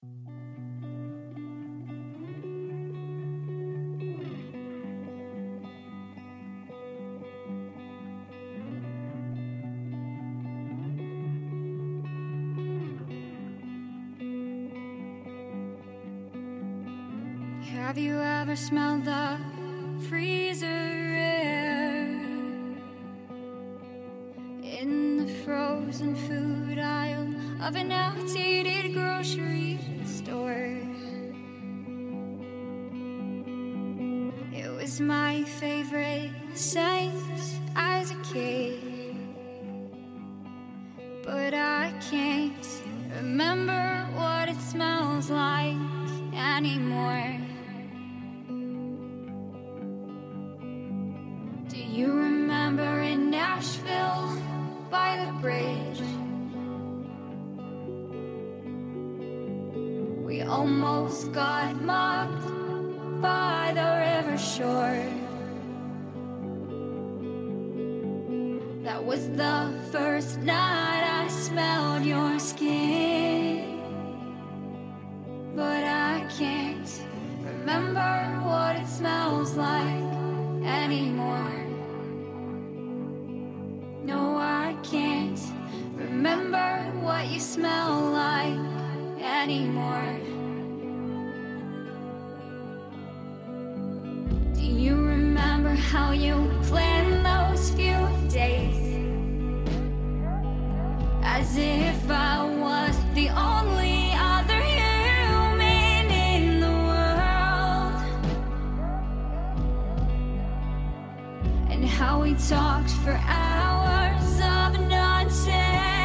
Have you ever smelled the freezer air in the frozen food aisle of an outdated grocery store? It was my favorite scent as a kid, but I can't remember what it smells like anymore. Do you remember in Nashville by the bridge? We almost got mugged by the river shore. That was the first night I smelled your skin, but I can't remember what it smells like anymore. No, I can't remember what you smell like anymore. Do you remember how you planned those few days? As if I was the only other human in the world. And how we talked for hours of nonsense.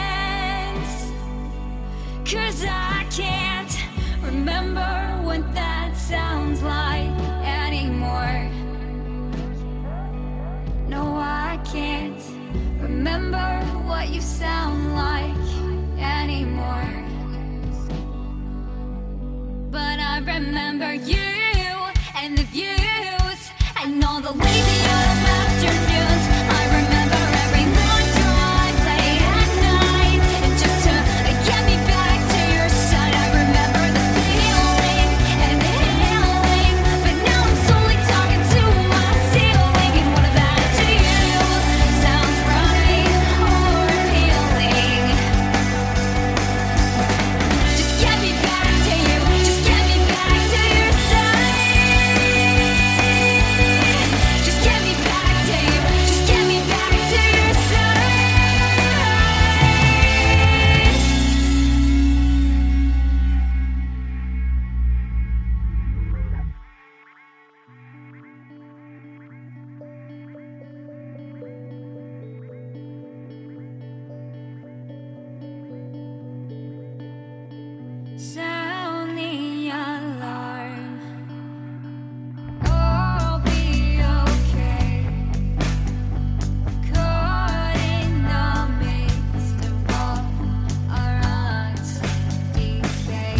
'Cause I can't remember what that sounds like anymore. No, I can't remember what you sound like anymore. But I remember you and the views and all the lazy autumn afternoons. I remember every long drive late at night just to get me back to your side. I remember the feeling and the healing, but now I'm slowly talking to my ceiling. And what of that to you sounds right or appealing? Just get me back to you, just get me back to your side. Just get me back to you, just get me back to your side. Sound the alarm. I'll be okay. Caught in the midst of all our decay.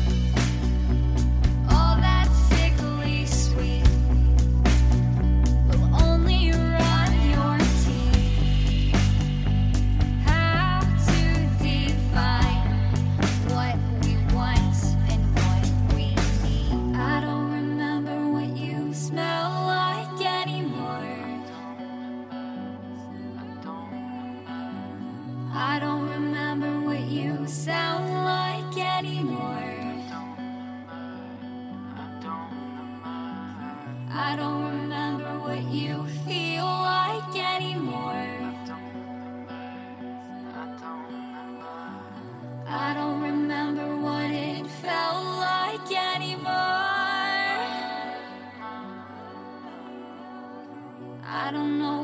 All that sickly sweet will only rot your teeth. How to define what we want and what we need? I don't remember what you smell like anymore. I don't remember what you sound like anymore. I don't remember what you feel like anymore. I don't remember what it felt like anymore. I don't know